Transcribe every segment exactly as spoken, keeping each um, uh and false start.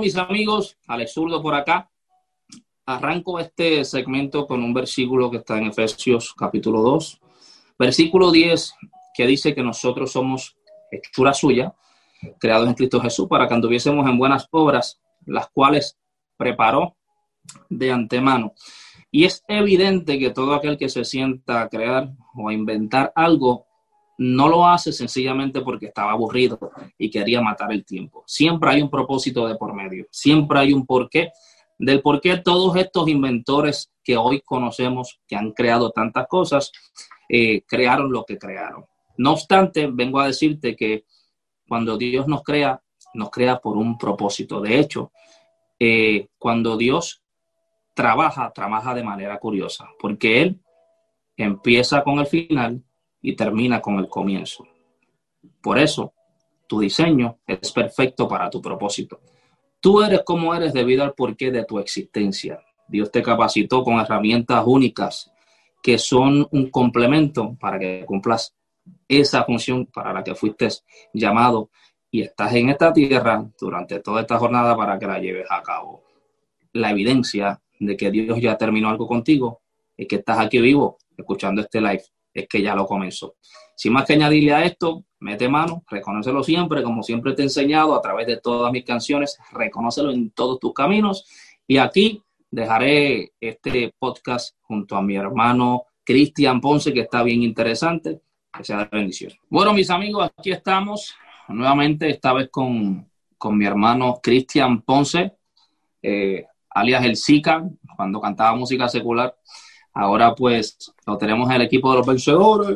mis amigos, Alex Zurdo por acá. Arranco este segmento con un versículo que está en Efesios capítulo dos, versículo diez, que dice que nosotros somos hechura suya, creados en Cristo Jesús, para que anduviésemos en buenas obras, las cuales preparó de antemano. Y es evidente que todo aquel que se sienta a crear o a inventar algo, no lo hace sencillamente porque estaba aburrido y quería matar el tiempo. Siempre hay un propósito de por medio. Siempre hay un porqué. Del por qué todos estos inventores que hoy conocemos, que han creado tantas cosas, eh, crearon lo que crearon. No obstante, vengo a decirte que cuando Dios nos crea, nos crea por un propósito. De hecho, eh, cuando Dios trabaja, trabaja de manera curiosa, porque Él empieza con el final y termina con el comienzo. Por eso, tu diseño es perfecto para tu propósito. Tú eres como eres debido al porqué de tu existencia. Dios te capacitó con herramientas únicas que son un complemento para que cumplas esa función para la que fuiste llamado y estás en esta tierra durante toda esta jornada para que la lleves a cabo. La evidencia de que Dios ya terminó algo contigo es que estás aquí vivo escuchando este live. Es que ya lo comenzó. Sin más que añadirle a esto, mete mano, reconócelo siempre, como siempre te he enseñado a través de todas mis canciones, reconócelo en todos tus caminos. Y aquí dejaré este podcast junto a mi hermano Cristian Ponce, que está bien interesante. Que sea de bendición. Bueno, mis amigos, aquí estamos nuevamente, esta vez con, con mi hermano Cristian Ponce, eh, alias El Zika, cuando cantaba música secular. Ahora pues lo tenemos en el equipo de los vencedores.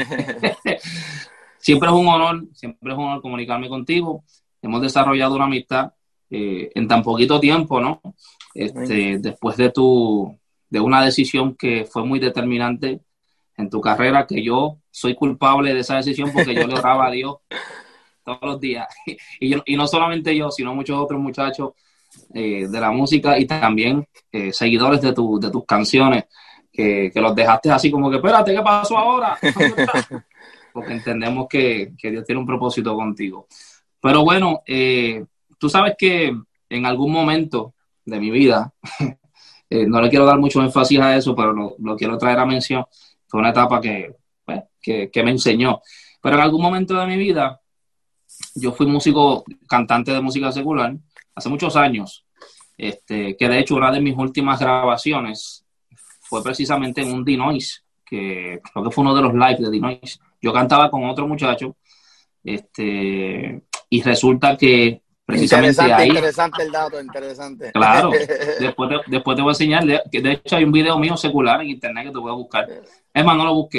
Siempre es un honor, siempre es un honor comunicarme contigo. Hemos desarrollado una amistad eh, en tan poquito tiempo, ¿no? Este, después de tu, de una decisión que fue muy determinante en tu carrera, que yo soy culpable de esa decisión porque yo le oraba a Dios todos los días. Y, yo, y no solamente yo, sino muchos otros muchachos eh, de la música y también eh, seguidores de, tu, de tus canciones. Que, que los dejaste así como que, espérate, ¿qué pasó ahora? Porque entendemos que, que Dios tiene un propósito contigo. Pero bueno, eh, tú sabes que en algún momento de mi vida, eh, no le quiero dar mucho énfasis a eso, pero lo, lo quiero traer a mención, fue una etapa que, pues, que, que me enseñó. Pero en algún momento de mi vida, yo fui músico, cantante de música secular, hace muchos años, este, que de hecho una de mis últimas grabaciones fue precisamente en un D-Noise, que creo que fue uno de los lives de D-Noise. Yo cantaba con otro muchacho, este, y resulta que precisamente interesante, ahí... Interesante el dato, interesante. Claro, después te, después te voy a enseñar, de, que de hecho hay un video mío secular en internet que te voy a buscar. Es más, no lo busqué.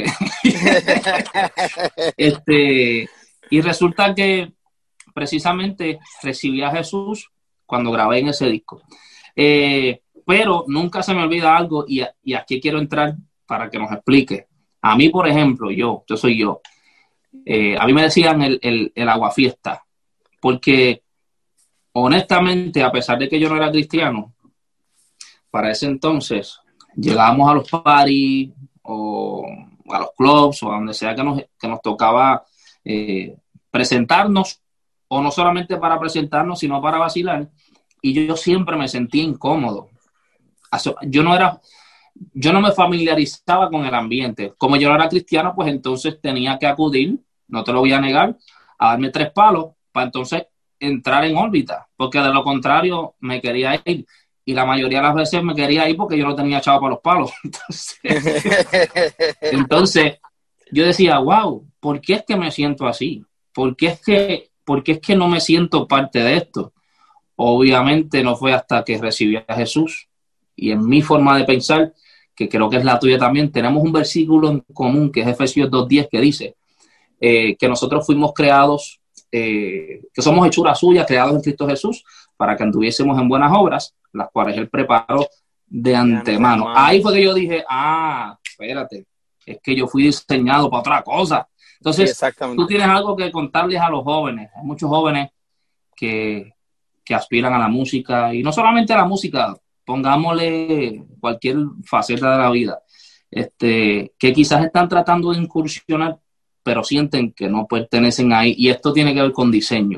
este, y resulta que precisamente recibí a Jesús cuando grabé en ese disco. Eh... Pero nunca se me olvida algo y, y aquí quiero entrar para que nos explique. A mí, por ejemplo, yo, yo soy yo, eh, a mí me decían el, el, el aguafiesta, porque honestamente, a pesar de que yo no era cristiano, para ese entonces llegábamos a los parties o a los clubs o a donde sea que nos, que nos tocaba eh, presentarnos, o no solamente para presentarnos, sino para vacilar, y yo siempre me sentía incómodo. Yo no era, yo no me familiarizaba con el ambiente. Como yo no era cristiano, pues entonces tenía que acudir, no te lo voy a negar, a darme tres palos para entonces entrar en órbita, porque de lo contrario me quería ir. Y la mayoría de las veces me quería ir porque yo no tenía chavo para los palos. Entonces, entonces yo decía, wow, ¿por qué es que me siento así? ¿Por qué es que, por qué es que no me siento parte de esto? Obviamente no fue hasta que recibí a Jesús. Y en mi forma de pensar, que creo que es la tuya también, tenemos un versículo en común que es Efesios dos diez, que dice eh, que nosotros fuimos creados, eh, que somos hechura suya, creados en Cristo Jesús, para que anduviésemos en buenas obras, las cuales Él preparó de antemano. De antemano. Ahí fue que yo dije, ah, espérate, es que yo fui diseñado para otra cosa. Entonces, sí, tú tienes algo que contarles a los jóvenes. Hay muchos jóvenes que, que aspiran a la música, y no solamente a la música, pongámosle cualquier faceta de la vida, este, que quizás están tratando de incursionar, pero sienten que no pertenecen ahí, y esto tiene que ver con diseño.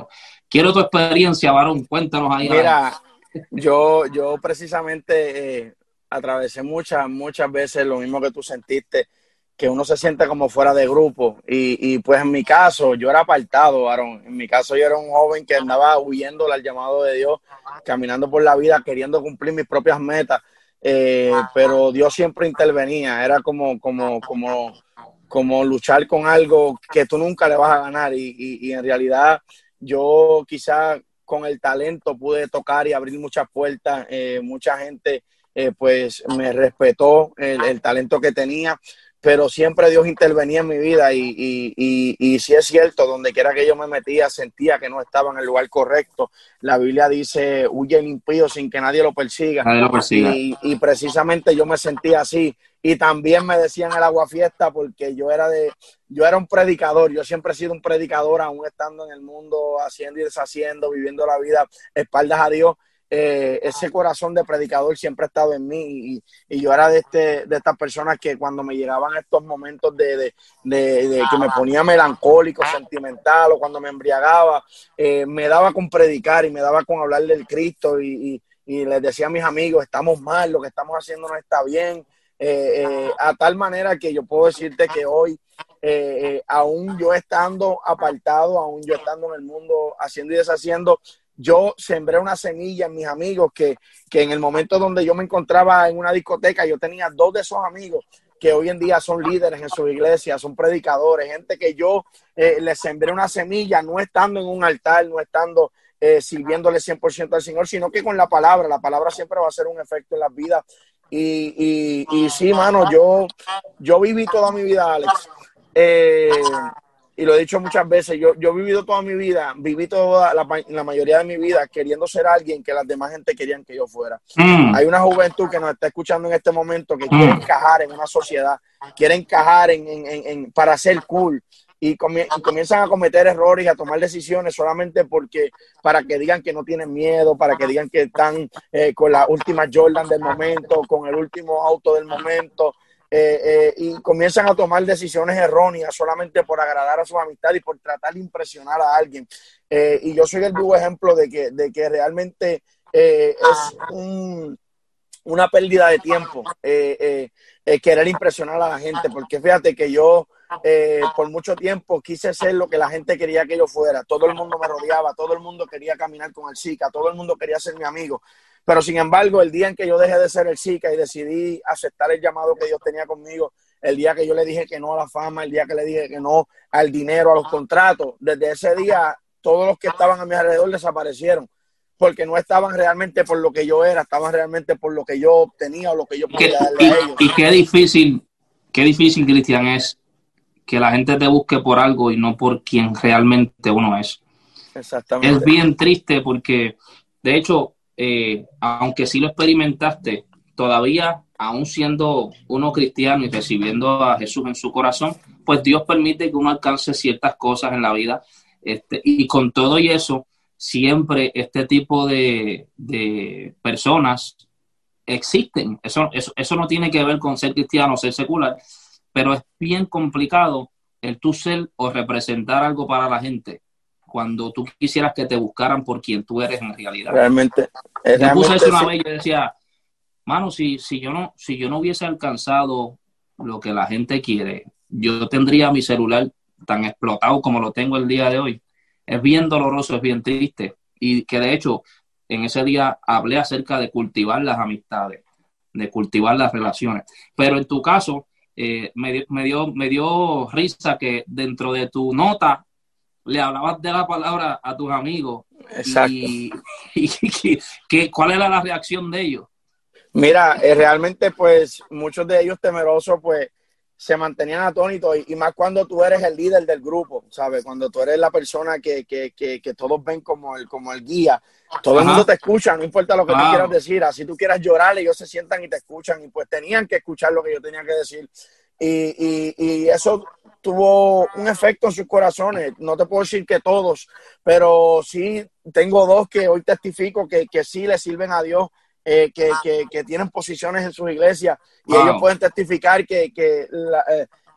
Quiero tu experiencia, varón, cuéntanos ahí. Mira, yo, yo precisamente eh, atravesé muchas, muchas veces lo mismo que tú sentiste, que uno se siente como fuera de grupo. Y, y pues en mi caso, yo era apartado, varón. En mi caso, yo era un joven que andaba huyendo al llamado de Dios, caminando por la vida, queriendo cumplir mis propias metas. Eh, pero Dios siempre intervenía. Era como, como, como, como luchar con algo que tú nunca le vas a ganar. Y, y, y en realidad, yo quizá con el talento pude tocar y abrir muchas puertas. Eh, mucha gente eh, pues me respetó el, el talento que tenía, pero siempre Dios intervenía en mi vida y, y, y, y si es cierto, donde quiera que yo me metía, sentía que no estaba en el lugar correcto. La Biblia dice, huye el impío sin que nadie lo persiga. Nadie lo persiga. Y, y precisamente yo me sentía así. Y también me decían el aguafiesta porque yo era de, yo era un predicador. Yo siempre he sido un predicador, aún estando en el mundo, haciendo y deshaciendo, viviendo la vida espaldas a Dios. Eh, ese corazón de predicador siempre ha estado en mí y, y yo era de, este, de estas personas que cuando me llegaban estos momentos de, de, de, de que me ponía melancólico, sentimental o cuando me embriagaba, eh, me daba con predicar y me daba con hablar del Cristo y, y, y les decía a mis amigos, estamos mal, lo que estamos haciendo no está bien, eh, eh, a tal manera que yo puedo decirte que hoy eh, eh, aún yo estando apartado, aún yo estando en el mundo haciendo y deshaciendo, yo sembré una semilla en mis amigos que, que en el momento donde yo me encontraba en una discoteca, yo tenía dos de esos amigos que hoy en día son líderes en sus iglesias, son predicadores, gente que yo eh, les sembré una semilla, no estando en un altar, no estando eh, sirviéndole cien por ciento al Señor, sino que con la palabra, la palabra siempre va a hacer un efecto en las vidas. Y, y, y sí, mano, yo, yo viví toda mi vida, Alex. Eh, y lo he dicho muchas veces, yo, yo he vivido toda mi vida, viví toda la, la mayoría de mi vida queriendo ser alguien que las demás gente querían que yo fuera. Mm. Hay una juventud que nos está escuchando en este momento que mm. quiere encajar en una sociedad, quiere encajar en, en, en, en para ser cool y, comie y comienzan a cometer errores y a tomar decisiones solamente porque para que digan que no tienen miedo, para que digan que están eh, con la última Jordan del momento, con el último auto del momento. Eh, eh, y comienzan a tomar decisiones erróneas solamente por agradar a su amistad y por tratar de impresionar a alguien. Eh, y yo soy el vivo ejemplo de que, de que realmente eh, es un, una pérdida de tiempo eh, eh, eh, querer impresionar a la gente, porque fíjate que yo eh, por mucho tiempo quise ser lo que la gente quería que yo fuera. Todo el mundo me rodeaba, todo el mundo quería caminar con el Zika, todo el mundo quería ser mi amigo. Pero sin embargo, el día en que yo dejé de ser el Zika y decidí aceptar el llamado que Dios tenía conmigo, el día que yo le dije que no a la fama, el día que le dije que no al dinero, a los contratos, desde ese día todos los que estaban a mi alrededor desaparecieron, porque no estaban realmente por lo que yo era, estaban realmente por lo que yo obtenía o lo que yo podía darle a ellos. Y qué difícil, qué difícil, Cristian, es que la gente te busque por algo y no por quien realmente uno es. Exactamente. Es bien triste porque, de hecho, Eh, aunque sí lo experimentaste, todavía, aún siendo uno cristiano y recibiendo a Jesús en su corazón, pues Dios permite que uno alcance ciertas cosas en la vida. Este, y con todo y eso, siempre este tipo de, de personas existen. Eso, eso, eso no tiene que ver con ser cristiano o ser secular, pero es bien complicado el tú ser o representar algo para la gente cuando tú quisieras que te buscaran por quien tú eres en realidad. Realmente. Yo realmente puse eso una sí. vez y yo decía, mano, si, si, yo no, si yo no hubiese alcanzado lo que la gente quiere, yo tendría mi celular tan explotado como lo tengo el día de hoy. Es bien doloroso, es bien triste. Y que de hecho, en ese día hablé acerca de cultivar las amistades, de cultivar las relaciones. Pero en tu caso, eh, me, me, dio, me dio risa que dentro de tu nota le hablabas de la palabra a tus amigos. Exacto. Y, y, y, y ¿cuál era la reacción de ellos? Mira, eh, realmente pues muchos de ellos temerosos pues se mantenían atónitos y, y más cuando tú eres el líder del grupo, ¿sabes? Cuando tú eres la persona que, que, que, que todos ven como el, como el guía, todo Ajá. el mundo te escucha, no importa lo que claro. tú quieras decir, así tú quieras llorar, ellos se sientan y te escuchan y pues tenían que escuchar lo que yo tenía que decir y, y, y eso tuvo un efecto en sus corazones. No te puedo decir que todos, pero sí tengo dos que hoy testifico que, que sí le sirven a Dios, eh, que, que, que tienen posiciones en sus iglesias y wow. ellos pueden testificar que, que, la, eh,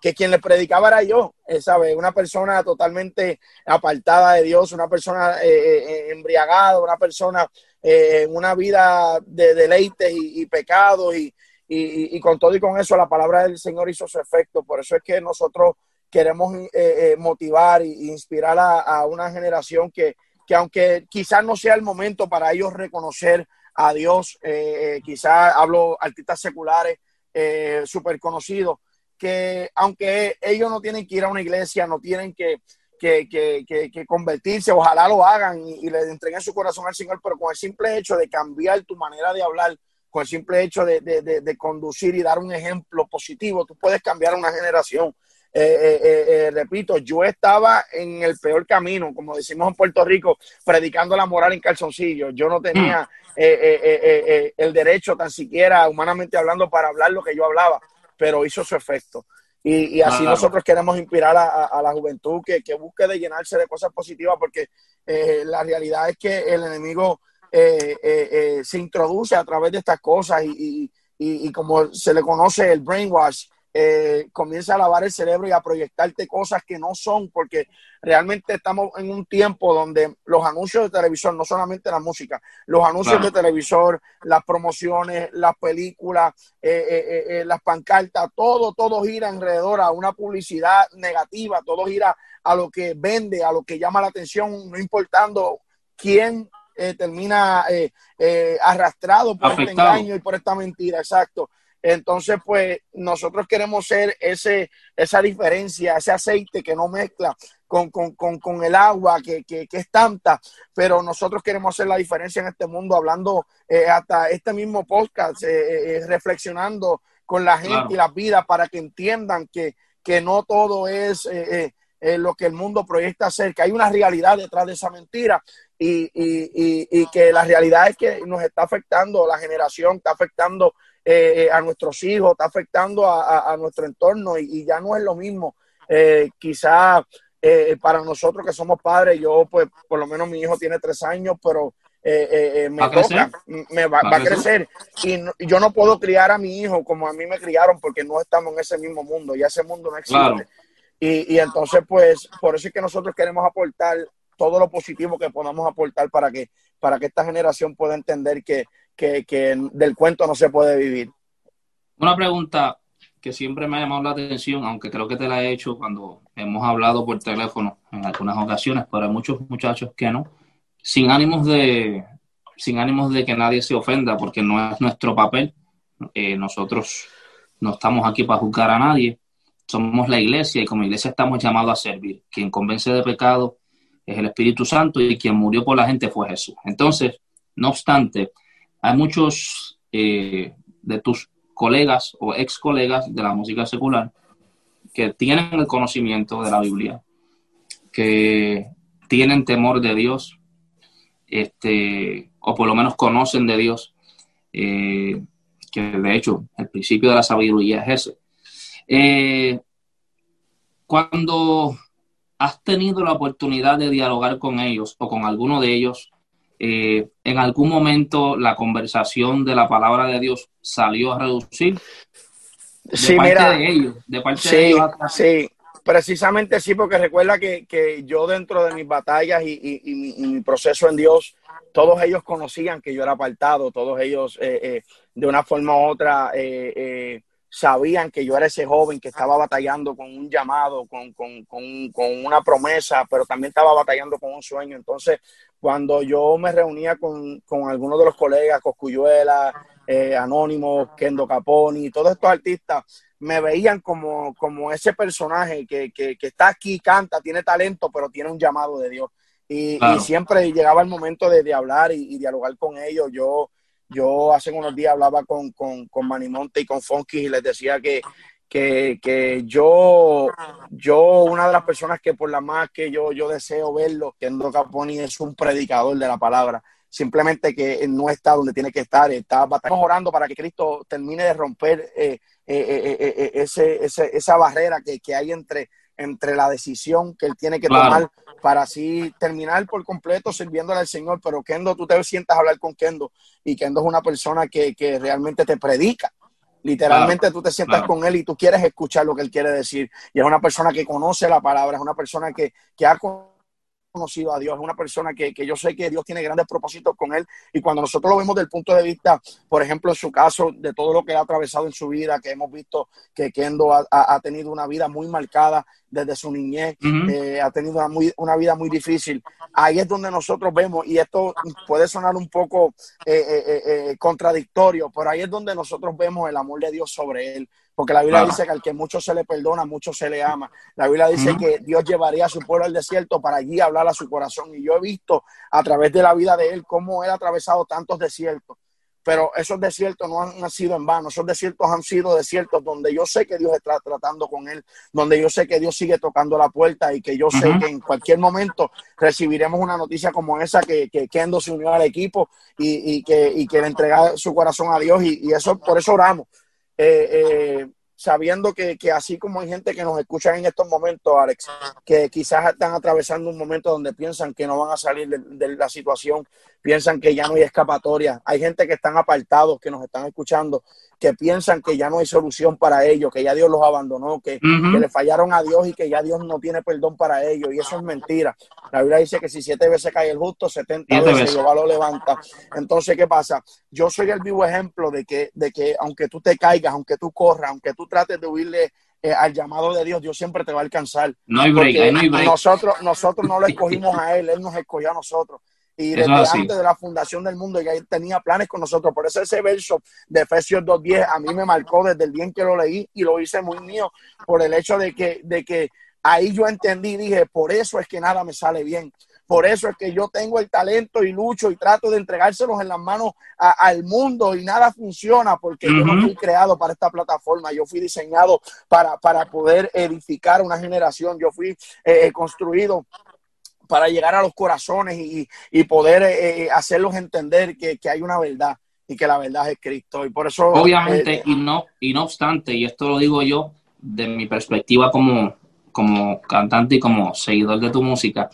que quien le predicaba era yo, ¿sabes? Una persona totalmente apartada de Dios, una persona eh, eh, embriagada, una persona eh, en una vida de deleites y, y pecados y, y, y con todo y con eso la palabra del Señor hizo su efecto. Por eso es que nosotros queremos eh, eh, motivar e inspirar a, a una generación que, que aunque quizás no sea el momento para ellos reconocer a Dios, eh, eh, quizás hablo artistas seculares eh, súper conocidos, que aunque ellos no tienen que ir a una iglesia, no tienen que, que, que, que, que convertirse, ojalá lo hagan y, y le entreguen su corazón al Señor, pero con el simple hecho de cambiar tu manera de hablar, con el simple hecho de, de, de, de conducir y dar un ejemplo positivo, tú puedes cambiar una generación. Eh, eh, eh, eh, repito, yo estaba en el peor camino, como decimos en Puerto Rico, predicando la moral en calzoncillo. Yo no tenía eh, eh, eh, eh, el derecho, tan siquiera humanamente hablando, para hablar lo que yo hablaba, pero hizo su efecto. Y, y así Claro. nosotros queremos inspirar a, a, a la juventud que, que busque de llenarse de cosas positivas, porque eh, la realidad es que el enemigo eh, eh, eh, se introduce a través de estas cosas y, y, y, y como se le conoce el brainwash, Eh, comienza a lavar el cerebro y a proyectarte cosas que no son, porque realmente estamos en un tiempo donde los anuncios de televisión, no solamente la música, los anuncios Claro. de televisor, las promociones, las películas, eh, eh, eh, las pancartas, todo, todo gira alrededor a una publicidad negativa, todo gira a lo que vende, a lo que llama la atención, no importando quién eh, termina eh, eh, arrastrado por este Afectado. engaño y por esta mentira, exacto. Entonces, pues, nosotros queremos ser ese, esa diferencia, ese aceite que no mezcla con, con, con, con el agua, que, que, que es tanta, pero nosotros queremos hacer la diferencia en este mundo, hablando eh, hasta este mismo podcast, eh, eh, reflexionando con la gente Claro. y las vidas para que entiendan que, que no todo es eh, eh, eh, lo que el mundo proyecta ser, que hay una realidad detrás de esa mentira. Y, y, y, y que la realidad es que nos está afectando la generación, está afectando eh, a nuestros hijos, está afectando a, a, a nuestro entorno y, y ya no es lo mismo. Eh, quizá eh, para nosotros que somos padres, yo pues por lo menos mi hijo tiene tres años, pero eh, eh, me ¿Va a crecer? toca, me va, ¿Va va a a crecer y no, yo no puedo criar a mi hijo como a mí me criaron porque no estamos en ese mismo mundo, ya ese mundo no existe. Claro. Y, y entonces pues por eso es que nosotros queremos aportar todo lo positivo que podamos aportar para que, para que esta generación pueda entender que, que, que del cuento no se puede vivir. Una pregunta que siempre me ha llamado la atención, aunque creo que te la he hecho cuando hemos hablado por teléfono en algunas ocasiones, pero hay muchos muchachos que no, sin ánimos de, sin ánimos de que nadie se ofenda, porque no es nuestro papel. Eh, nosotros no estamos aquí para juzgar a nadie, somos la iglesia y como iglesia estamos llamados a servir. Quien convence de pecado es el Espíritu Santo y quien murió por la gente fue Jesús. Entonces, no obstante, hay muchos eh, de tus colegas o ex colegas de la música secular que tienen el conocimiento de la Biblia, que tienen temor de Dios, este, o por lo menos conocen de Dios, eh, que de hecho el principio de la sabiduría es ese. Eh, cuando has tenido la oportunidad de dialogar con ellos o con alguno de ellos, eh, en algún momento la conversación de la palabra de Dios salió a reducir de Sí, parte mira, de ellos, de parte sí, de ellos hasta... sí, precisamente sí, porque recuerda que, que yo dentro de mis batallas y, y, y, mi, y mi proceso en Dios, todos ellos conocían que yo era apartado, todos ellos eh, eh, de una forma u otra eh, eh, sabían que yo era ese joven que estaba batallando con un llamado, con, con, con, con una promesa, pero también estaba batallando con un sueño. Entonces, cuando yo me reunía con, con algunos de los colegas, Cosculluela, eh, Anónimo, Kendo Caponi, todos estos artistas, me veían como, como ese personaje que, que, que está aquí, canta, tiene talento, pero tiene un llamado de Dios. Y, y Claro. siempre llegaba el momento de, de hablar y, y dialogar con ellos. Yo, yo hace unos días hablaba con, con, con Manimonte y con Funky y les decía que, que, que yo, yo, una de las personas que por la más que yo, yo deseo verlo, Kendo Caponi es un predicador de la palabra. Simplemente que no está donde tiene que estar. Está, estamos orando para que Cristo termine de romper eh, eh, eh, eh, ese, ese, esa barrera que, que hay entre, entre la decisión que él tiene que Claro. tomar para así terminar por completo sirviéndole al Señor. Pero Kendo, tú te sientas a hablar con Kendo y Kendo es una persona que, que realmente te predica. Literalmente claro, tú te sientas claro. con él y tú quieres escuchar lo que él quiere decir. Y es una persona que conoce la palabra, es una persona que, que ha conocido a Dios, es una persona que, que yo sé que Dios tiene grandes propósitos con él. Y cuando nosotros lo vemos del punto de vista, por ejemplo, en su caso, de todo lo que ha atravesado en su vida, que hemos visto que Kendo ha, ha tenido una vida muy marcada desde su niñez, Uh-huh. eh, ha tenido una, muy, una vida muy difícil. Ahí es donde nosotros vemos, y esto puede sonar un poco eh, eh, eh, contradictorio, pero ahí es donde nosotros vemos el amor de Dios sobre él. Porque la Biblia Claro. dice que al que mucho se le perdona, mucho se le ama. La Biblia dice Uh-huh. que Dios llevaría a su pueblo al desierto para allí hablar a su corazón. Y yo he visto a través de la vida de él cómo él ha atravesado tantos desiertos. Pero esos desiertos no han, han sido en vano. Esos desiertos han sido desiertos donde yo sé que Dios está tratando con él, donde yo sé que Dios sigue tocando la puerta y que yo sé Uh-huh. que en cualquier momento recibiremos una noticia como esa, que, que Kendo se unió al equipo y, y, que, y que le entrega su corazón a Dios. Y, y eso, por eso oramos. Eh, eh, sabiendo que, que así como hay gente que nos escucha en estos momentos, Alex, que quizás están atravesando un momento donde piensan que no van a salir de, de la situación, piensan que ya no hay escapatoria. Hay gente que están apartados, que nos están escuchando, que piensan que ya no hay solución para ellos, que ya Dios los abandonó, que, que Uh-huh. le fallaron a Dios y que ya Dios no tiene perdón para ellos. Y eso es mentira. La Biblia dice que si siete veces cae el justo, setenta Siete veces veces. Jehová lo levanta. Entonces, ¿qué pasa? Yo soy el vivo ejemplo de que, de que aunque tú te caigas, aunque tú corras, aunque tú trates de huirle eh, al llamado de Dios, Dios siempre te va a alcanzar. No hay break, ahí Porque no hay break. nosotros, nosotros no lo escogimos a Él, Él nos escogió a nosotros. Y Eso es desde así. antes de la fundación del mundo ya Él tenía planes con nosotros. Por eso ese verso de Efesios dos diez a mí me marcó desde el día en que lo leí y lo hice muy mío, por el hecho de que, de que ahí yo entendí, dije, por eso es que nada me sale bien. Por eso es que yo tengo el talento y lucho y trato de entregárselos en las manos a, al mundo y nada funciona, porque yo no Uh-huh. fui creado para esta plataforma. Yo fui diseñado para, para poder edificar una generación. Yo fui eh, construido para llegar a los corazones y, y poder eh, hacerlos entender que, que hay una verdad y que la verdad es Cristo. Y por eso... Obviamente, Eh, y no, y no obstante, y esto lo digo yo de mi perspectiva como, como cantante y como seguidor de tu música,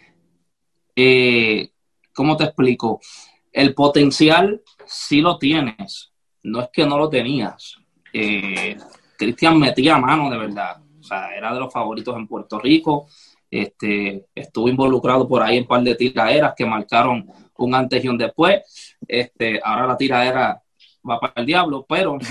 eh, ¿cómo te explico? El potencial sí lo tienes, no es que no lo tenías. Eh, Cristian metía mano de verdad, o sea, era de los favoritos en Puerto Rico, este, estuvo involucrado por ahí en un par de tiraderas que marcaron un antes y un después. Este, ahora la tiradera va para el diablo, pero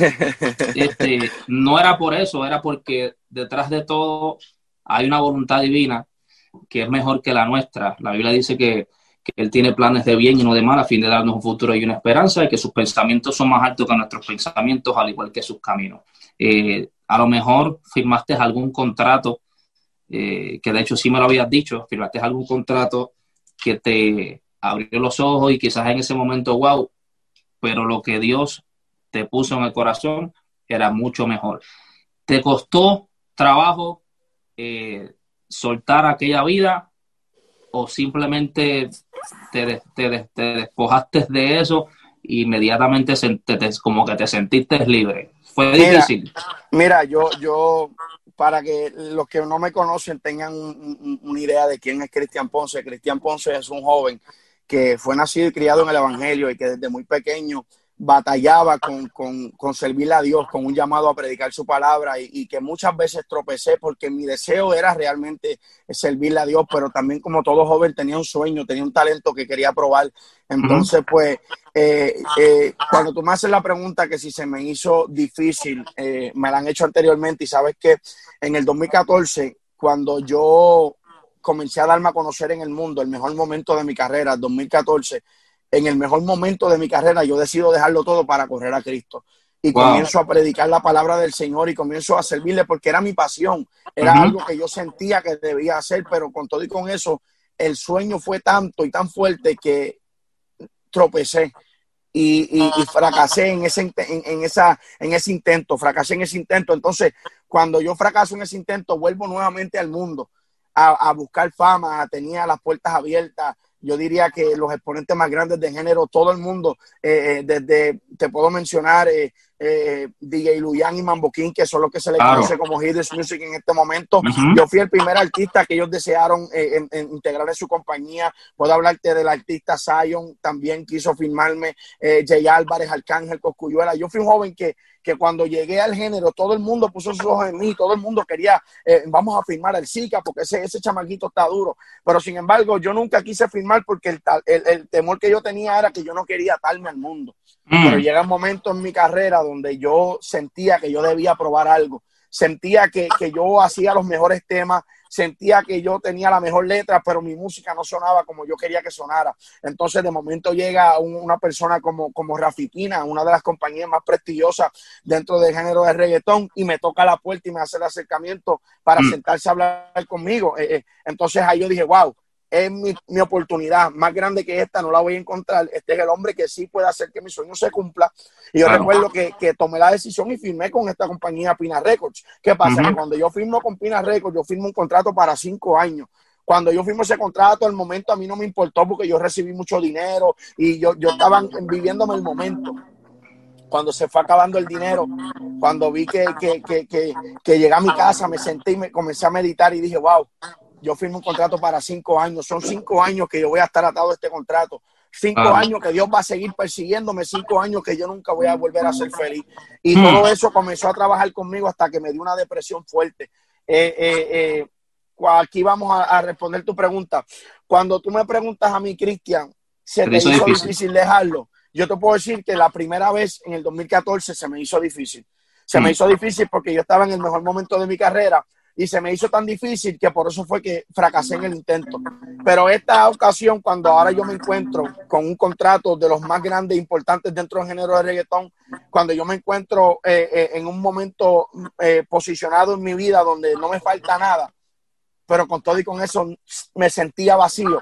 este, no era por eso, era porque detrás de todo hay una voluntad divina que es mejor que la nuestra. La Biblia dice que, que Él tiene planes de bien y no de mal a fin de darnos un futuro y una esperanza, y que sus pensamientos son más altos que nuestros pensamientos, al igual que sus caminos. Eh, a lo mejor firmaste algún contrato, eh, que de hecho sí me lo habías dicho, firmaste algún contrato que te abrió los ojos y quizás en ese momento, wow, pero lo que Dios te puso en el corazón era mucho mejor. ¿Te costó trabajo eh, soltar aquella vida o simplemente te, te, te despojaste de eso e inmediatamente te, te, como que te sentiste libre? ¿Fue mira, difícil? mira, yo, yo, para que los que no me conocen tengan un, un, una idea de quién es Cristian Ponce. Cristian Ponce es un joven que fue nacido y criado en el Evangelio y que desde muy pequeño batallaba con, con, con servirle a Dios, con un llamado a predicar su palabra y, y que muchas veces tropecé porque mi deseo era realmente servirle a Dios, pero también como todo joven tenía un sueño, tenía un talento que quería probar. Entonces, pues, eh, eh, cuando tú me haces la pregunta que si se me hizo difícil, eh, me la han hecho anteriormente y sabes que en el dos mil catorce, cuando yo comencé a darme a conocer en el mundo, el mejor momento de mi carrera, dos mil catorce, en el mejor momento de mi carrera, yo decido dejarlo todo para correr a Cristo. Y Wow. comienzo a predicar la palabra del Señor y comienzo a servirle porque era mi pasión. Era Uh-huh. algo que yo sentía que debía hacer, pero con todo y con eso, el sueño fue tanto y tan fuerte que tropecé. Y, y, y fracasé en ese, en, en, esa, en ese intento, fracasé en ese intento. Entonces, cuando yo fracaso en ese intento, vuelvo nuevamente al mundo a, a buscar fama, tenía las puertas abiertas. Yo diría que los exponentes más grandes de género, todo el mundo, eh, desde, te puedo mencionar, eh, eh, D J Luyan y Mambo King, que son los que se les claro. conoce como Hidden Music en este momento. Uh-huh. Yo fui el primer artista que ellos desearon eh, en, en integrar en su compañía. Puedo hablarte del artista Zion, también quiso firmarme, eh, Jay Álvarez, Arcángel, Cosculluela. Yo fui un joven que, que cuando llegué al género, todo el mundo puso sus ojos en mí, todo el mundo quería, eh, vamos a firmar al Zika, porque ese, ese chamaquito está duro. Pero sin embargo, yo nunca quise firmar porque el, el, el temor que yo tenía era que yo no quería atarme al mundo. Mm. Pero llega un momento en mi carrera donde yo sentía que yo debía probar algo. Sentía que, que yo hacía los mejores temas, sentía que yo tenía la mejor letra, pero mi música no sonaba como yo quería que sonara. Entonces, de momento llega un, una persona como, como Rafi Pina, una de las compañías más prestigiosas dentro del género de reggaetón, y me toca la puerta y me hace el acercamiento para mm. sentarse a hablar conmigo. Eh, eh, entonces, ahí yo dije, wow, es mi, mi oportunidad más grande que esta, no la voy a encontrar. Este es el hombre que sí puede hacer que mi sueño se cumpla. Y yo claro. recuerdo que, que tomé la decisión y firmé con esta compañía Pina Records. ¿Qué pasa? Uh-huh. Que cuando yo firmo con Pina Records, yo firmo un contrato para cinco años. Cuando yo firmo ese contrato, al momento a mí no me importó porque yo recibí mucho dinero y yo, yo estaba viviéndome el momento. Cuando se fue acabando el dinero, cuando vi que, que, que, que, que llegué a mi casa, me senté y me comencé a meditar y dije, wow, yo firmo un contrato para cinco años. Son cinco años que yo voy a estar atado a este contrato. Cinco ah. años que Dios va a seguir persiguiéndome. Cinco años que yo nunca voy a volver a ser feliz. Y hmm. todo eso comenzó a trabajar conmigo hasta que me dio una depresión fuerte. Eh, eh, eh, aquí vamos a, a responder tu pregunta. Cuando tú me preguntas a mí, Cristian, ¿se te hizo difícil. difícil dejarlo? Yo te puedo decir que la primera vez, en el dos mil catorce, se me hizo difícil. Se hmm. me hizo difícil porque yo estaba en el mejor momento de mi carrera. Y se me hizo tan difícil que por eso fue que fracasé en el intento. Pero esta ocasión, cuando ahora yo me encuentro con un contrato de los más grandes e importantes dentro del género de reggaetón, cuando yo me encuentro eh, eh, en un momento eh, posicionado en mi vida donde no me falta nada, pero con todo y con eso me sentía vacío.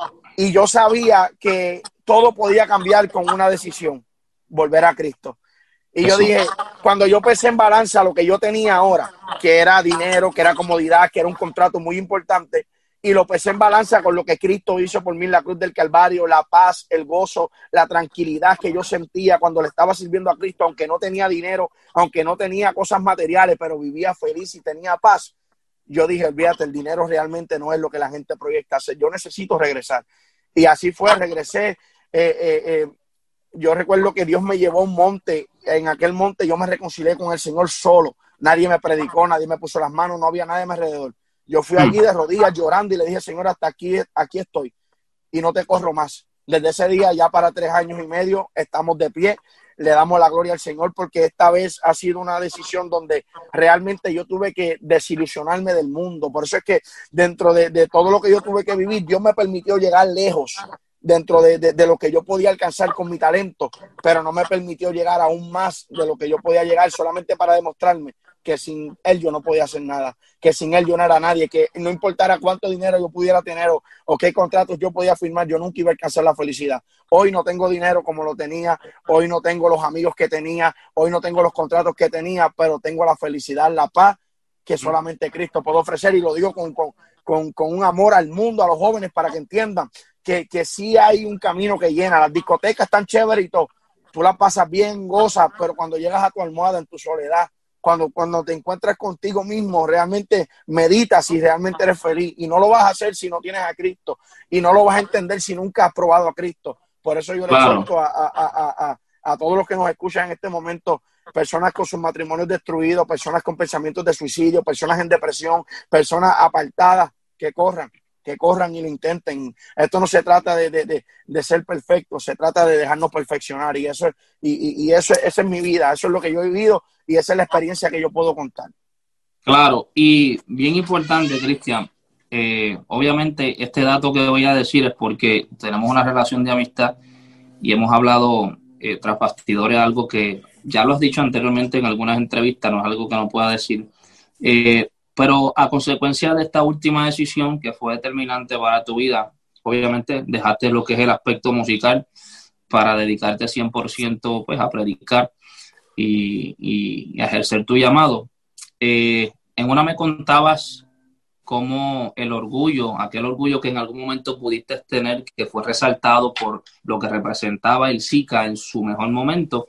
Y yo sabía que todo podía cambiar con una decisión, volver a Cristo. Y yo dije, cuando yo pesé en balanza lo que yo tenía ahora, que era dinero, que era comodidad, que era un contrato muy importante, y lo pesé en balanza con lo que Cristo hizo por mí en la cruz del Calvario, la paz, el gozo, la tranquilidad que yo sentía cuando le estaba sirviendo a Cristo, aunque no tenía dinero, aunque no tenía cosas materiales, pero vivía feliz y tenía paz. Yo dije, olvídate, el dinero realmente no es lo que la gente proyecta. Yo necesito regresar. Y así fue, regresé. Eh, eh, eh, Yo recuerdo que Dios me llevó a un monte. En aquel monte yo me reconcilié con el Señor solo. Nadie me predicó, nadie me puso las manos, no había nadie a mi alrededor. Yo fui allí de rodillas llorando y le dije, Señor, hasta aquí, aquí estoy y no te corro más. Desde ese día, ya para tres años y medio, estamos de pie. Le damos la gloria al Señor porque esta vez ha sido una decisión donde realmente yo tuve que desilusionarme del mundo. Por eso es que dentro de, de todo lo que yo tuve que vivir, Dios me permitió llegar lejos dentro de, de, de lo que yo podía alcanzar con mi talento, pero no me permitió llegar aún más de lo que yo podía llegar, solamente para demostrarme que sin él yo no podía hacer nada, que sin él yo no era nadie, que no importara cuánto dinero yo pudiera tener o, o qué contratos yo podía firmar, yo nunca iba a alcanzar la felicidad. Hoy no tengo dinero como lo tenía, hoy no tengo los amigos que tenía, hoy no tengo los contratos que tenía, pero tengo la felicidad, la paz que solamente Cristo puede ofrecer, y lo digo con, con, con, con un amor al mundo, a los jóvenes, para que entiendan que, que sí hay un camino que llena. Las discotecas están chéveres y todo, tú las pasas bien, gozas, pero cuando llegas a tu almohada en tu soledad, cuando, cuando te encuentras contigo mismo, realmente meditas si realmente eres feliz, y no lo vas a hacer si no tienes a Cristo, y no lo vas a entender si nunca has probado a Cristo. Por eso yo le exhorto a, a, a, a, a todos los que nos escuchan en este momento, personas con sus matrimonios destruidos, personas con pensamientos de suicidio, personas en depresión, personas apartadas, que corran, que corran y lo intenten. Esto no se trata de, de, de, de ser perfecto, se trata de dejarnos perfeccionar, y eso, y, y, y eso, esa es mi vida, eso es lo que yo he vivido y esa es la experiencia que yo puedo contar. Claro, y bien importante, Cristian, eh, obviamente este dato que voy a decir es porque tenemos una relación de amistad y hemos hablado eh, tras bastidores, algo que ya lo has dicho anteriormente en algunas entrevistas, no es algo que no pueda decir, eh, pero a consecuencia de esta última decisión que fue determinante para tu vida, obviamente dejaste lo que es el aspecto musical para dedicarte cien por ciento pues, a predicar y, y a ejercer tu llamado. Eh, en una me contabas cómo el orgullo, aquel orgullo que en algún momento pudiste tener, que fue resaltado por lo que representaba el Zika en su mejor momento,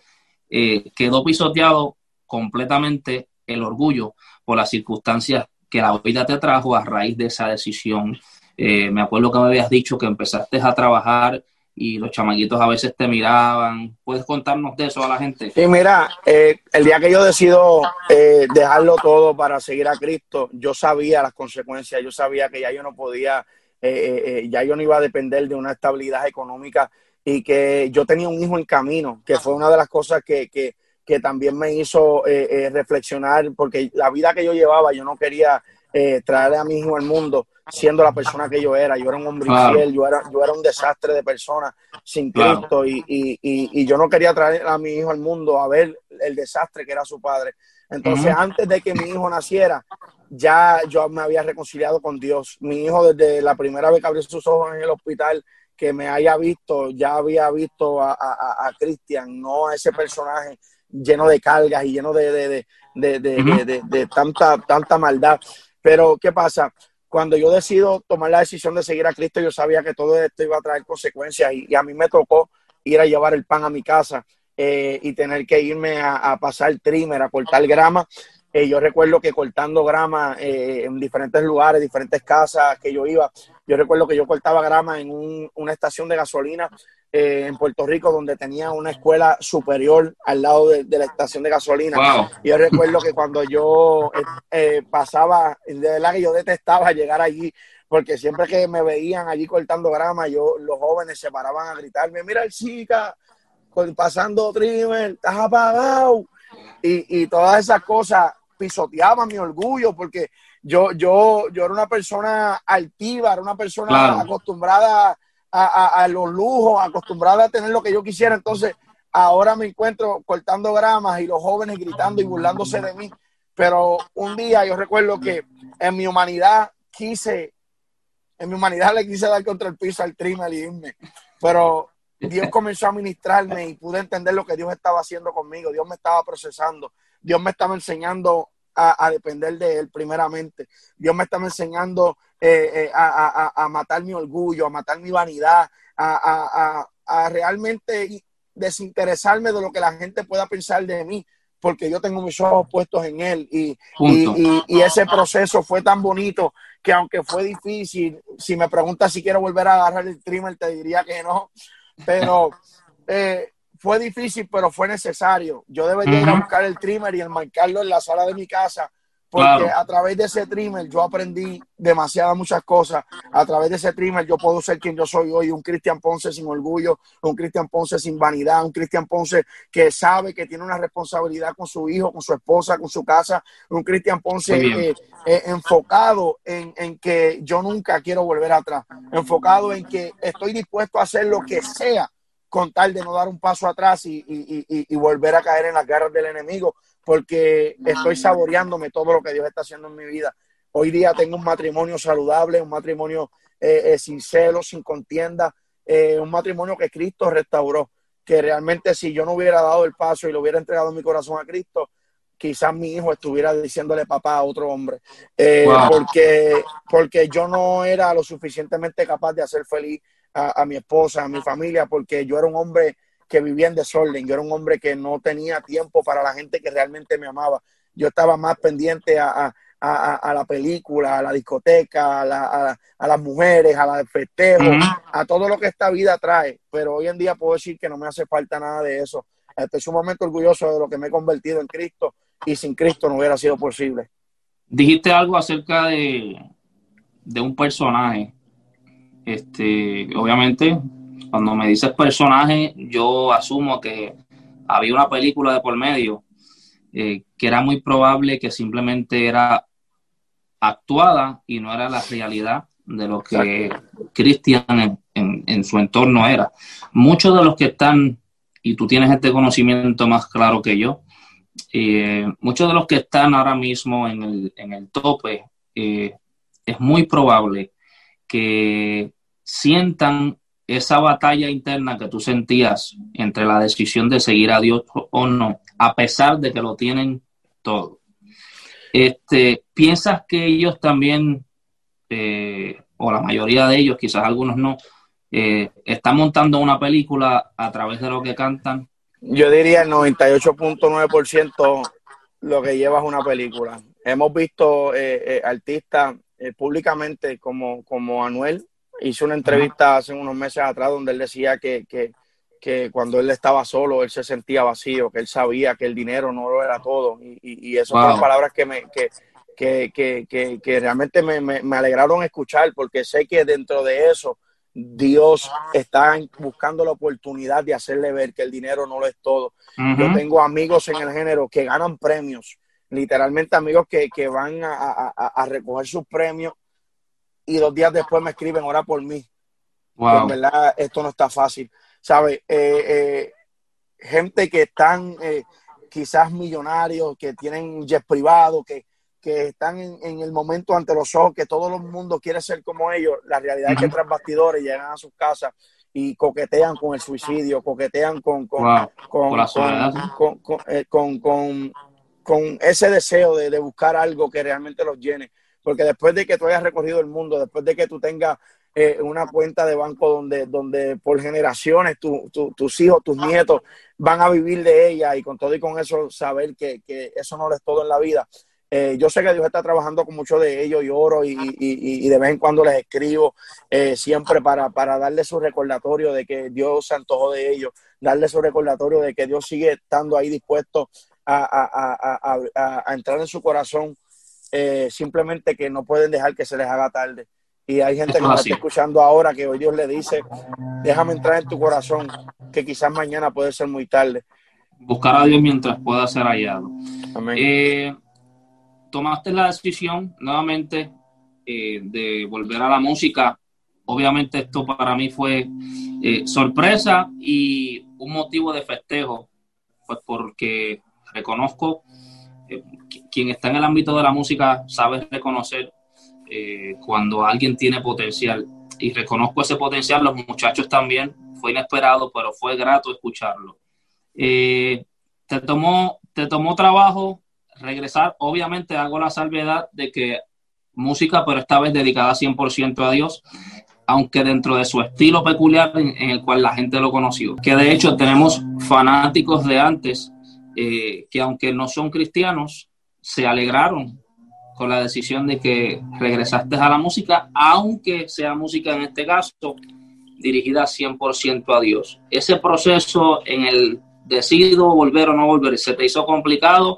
eh, quedó pisoteado completamente el orgullo por las circunstancias que la vida te trajo a raíz de esa decisión. Eh, me acuerdo que me habías dicho que empezaste a trabajar y los chamaquitos a veces te miraban. ¿Puedes contarnos de eso a la gente? Sí, mira, eh, el día que yo decido eh, dejarlo todo para seguir a Cristo, yo sabía las consecuencias, yo sabía que ya yo no podía, eh, eh, ya yo no iba a depender de una estabilidad económica y que yo tenía un hijo en camino, que fue una de las cosas que, que, que también me hizo eh, eh, reflexionar, porque la vida que yo llevaba, yo no quería eh, traerle a mi hijo al mundo siendo la persona que yo era. Yo era un hombre Claro, infiel, yo era, yo era un desastre de persona sin claro. Cristo y, y, y, y yo no quería traer a mi hijo al mundo a ver el desastre que era su padre. Entonces, Uh-huh. antes de que mi hijo naciera, ya yo me había reconciliado con Dios. Mi hijo, desde la primera vez que abrió sus ojos en el hospital, que me haya visto, ya había visto a, a, a Cristian, no a ese personaje lleno de cargas y lleno de, de, de, de, de, Uh-huh. de, de, de tanta, tanta maldad. Pero, ¿qué pasa? Cuando yo decido tomar la decisión de seguir a Cristo, yo sabía que todo esto iba a traer consecuencias y, y a mí me tocó ir a llevar el pan a mi casa eh, y tener que irme a, a pasar trimmer, a cortar grama. Eh, yo recuerdo que cortando grama eh, en diferentes lugares, diferentes casas que yo iba, yo recuerdo que yo cortaba grama en un, una estación de gasolina eh, en Puerto Rico, donde tenía una escuela superior al lado de, de la estación de gasolina. Wow. Y yo recuerdo que cuando yo eh, eh, pasaba, de verdad que yo detestaba llegar allí, porque siempre que me veían allí cortando grama, yo, los jóvenes se paraban a gritarme, mira el chica, pasando trimmer, estás apagado. Y, y todas esas cosas pisoteaban mi orgullo, porque yo, yo, yo era una persona altiva, era una persona Claro. acostumbrada a, a, a los lujos, acostumbrada a tener lo que yo quisiera. Entonces, ahora me encuentro cortando gramas y los jóvenes gritando y burlándose de mí. Pero un día yo recuerdo que en mi humanidad quise, en mi humanidad le quise dar contra el piso al trimmer y irme. Pero Dios comenzó a ministrarme y pude entender lo que Dios estaba haciendo conmigo. Dios me estaba procesando. Dios me estaba enseñando a, a depender de Él primeramente. Dios me estaba enseñando eh, eh, a, a, a matar mi orgullo, a matar mi vanidad, a, a, a, a realmente desinteresarme de lo que la gente pueda pensar de mí, porque yo tengo mis ojos puestos en Él. Y, y, y, y ese proceso fue tan bonito que, aunque fue difícil, si me preguntas si quiero volver a agarrar el trimmer, te diría que no. Pero eh, fue difícil, pero fue necesario. Yo debería uh-huh. ir a buscar el trimmer y enmarcarlo en la sala de mi casa, porque claro. a través de ese trimmer yo aprendí demasiadas muchas cosas. A través de ese trimmer yo puedo ser quien yo soy hoy, un Cristian Ponce sin orgullo, un Cristian Ponce sin vanidad, un Cristian Ponce que sabe que tiene una responsabilidad con su hijo, con su esposa, con su casa, un Cristian Ponce eh, eh, enfocado en, en que yo nunca quiero volver atrás, enfocado en que estoy dispuesto a hacer lo que sea con tal de no dar un paso atrás y, y, y, y volver a caer en las garras del enemigo, porque estoy saboreándome todo lo que Dios está haciendo en mi vida. Hoy día tengo un matrimonio saludable, un matrimonio eh, eh, sin celos, sin contienda, eh, un matrimonio que Cristo restauró, que realmente si yo no hubiera dado el paso y lo hubiera entregado mi corazón a Cristo, quizás mi hijo estuviera diciéndole papá a otro hombre, eh, wow. porque, porque yo no era lo suficientemente capaz de hacer feliz a, a mi esposa, a mi familia, porque yo era un hombre que vivía en desorden, yo era un hombre que no tenía tiempo para la gente que realmente me amaba. Yo estaba más pendiente a, a, a, a la película, a la discoteca, a, la, a, a las mujeres, a la festejo, uh-huh. a todo lo que esta vida trae. Pero hoy en día puedo decir que no me hace falta nada de eso. Estoy sumamente orgulloso de lo que me he convertido en Cristo, y sin Cristo no hubiera sido posible. Dijiste algo acerca de, de un personaje. Este, obviamente, cuando me dices personaje, yo asumo que había una película de por medio, eh, que era muy probable que simplemente era actuada y no era la realidad de lo que Cristian en, en, en su entorno era. Muchos de los que están, y tú tienes este conocimiento más claro que yo, eh, muchos de los que están ahora mismo en el, en el tope, eh, es muy probable que sientan esa batalla interna que tú sentías entre la decisión de seguir a Dios o no, a pesar de que lo tienen todo. Este, ¿piensas que ellos también, eh, o la mayoría de ellos, quizás algunos no, eh, están montando una película a través de lo que cantan? Yo diría el noventa y ocho punto nueve por ciento lo que lleva es una película. Hemos visto eh, eh, artistas eh, públicamente como, como Anuel. Hizo una entrevista hace unos meses atrás donde él decía que, que, que cuando él estaba solo, él se sentía vacío, que él sabía que el dinero no lo era todo. Y, y, y esas wow. fueron palabras que, me, que, que, que, que, que realmente me, me, me alegraron escuchar, porque sé que dentro de eso Dios está buscando la oportunidad de hacerle ver que el dinero no lo es todo. Uh-huh. Yo tengo amigos en el género que ganan premios, literalmente amigos que, que van a, a, a recoger sus premios y dos días después me escriben, ora por mí. Wow. Que en verdad esto no está fácil. ¿Sabes? Eh, eh, gente que están eh, quizás millonarios, que tienen jet privado, que que están en, en el momento ante los ojos, que todo el mundo quiere ser como ellos. La realidad uh-huh. es que tras bastidores llegan a sus casas y coquetean con el suicidio, coquetean con con, wow. con, con, con, con, eh, con, con, con ese deseo de, de buscar algo que realmente los llene. Porque después de que tú hayas recorrido el mundo, después de que tú tengas eh, una cuenta de banco donde, donde por generaciones tu, tu, tus hijos, tus nietos van a vivir de ella, y con todo y con eso saber que, que eso no es todo en la vida. Eh, yo sé que Dios está trabajando con muchos de ellos y oro y, y, y de vez en cuando les escribo eh, siempre para, para darle su recordatorio de que Dios se antojó de ellos, darle su recordatorio de que Dios sigue estando ahí dispuesto a, a, a, a, a entrar en su corazón, eh, simplemente que no pueden dejar que se les haga tarde. Y hay gente que nos está escuchando ahora que hoy Dios le dice, déjame entrar en tu corazón, que quizás mañana puede ser muy tarde. Buscar a Dios mientras pueda ser hallado. Amén. Eh, tomaste la decisión nuevamente eh, de volver a la música. Obviamente esto para mí fue eh, sorpresa y un motivo de festejo, pues porque reconozco, eh, quien está en el ámbito de la música sabe reconocer eh, cuando alguien tiene potencial, y reconozco ese potencial. Los muchachos también, fue inesperado, pero fue grato escucharlo. Eh, te tomó, te tomó trabajo regresar. Obviamente hago la salvedad de que música, pero esta vez dedicada cien por ciento a Dios, aunque dentro de su estilo peculiar en, en el cual la gente lo conoció. Que de hecho tenemos fanáticos de antes eh, que aunque no son cristianos, se alegraron con la decisión de que regresaste a la música, aunque sea música en este caso dirigida cien por ciento a Dios. Ese proceso en el decido volver o no volver, ¿se te hizo complicado?